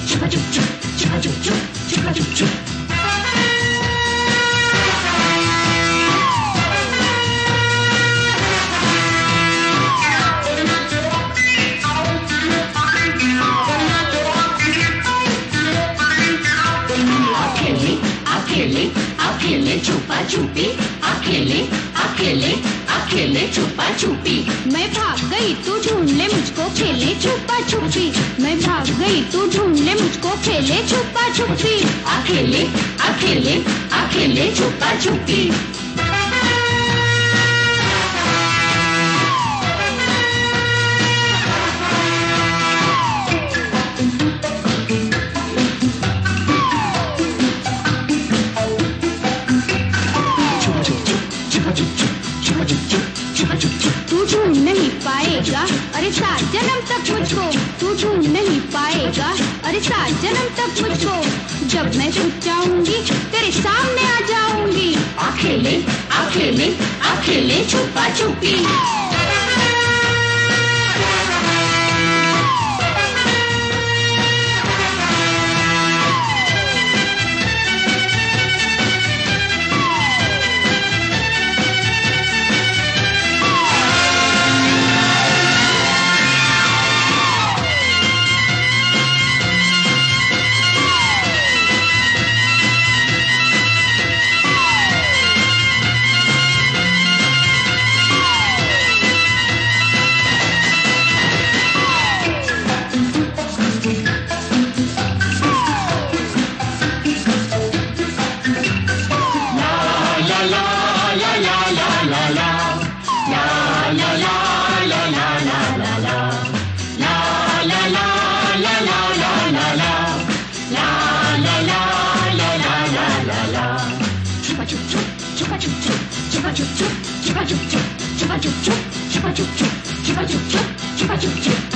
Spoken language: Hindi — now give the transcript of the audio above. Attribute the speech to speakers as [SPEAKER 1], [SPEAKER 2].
[SPEAKER 1] chupa chup chup, chupa chup chup, chupa chup chup. अकेले अकेले छुपा छुपी, अकेले अकेले अकेले छुपा छुपी.
[SPEAKER 2] मैं भाग गई तू ढूंढ ले मुझको खेले छुपा छुपी. मैं भाग गई तू ढूंढ ले मुझको खेले छुपा छुपी.
[SPEAKER 1] अकेले अकेले अकेले छुपा छुपी.
[SPEAKER 2] तू ढूंढ नहीं पाएगा अरे 7 जन्म तक मुझको. तू ढूंढ नहीं पाएगा अरे 7 जन्म तक मुझको. जब मैं छुप जाऊंगी तेरे सामने आ जाऊंगी.
[SPEAKER 1] अकेले अकेले अकेले छुपा छुपी. Chupa chup chup, chupa chup chup, chupa chup chup, chupa chup chup, chupa chup chup, chupa chup chup, chupa chup chup, chupa chup chup.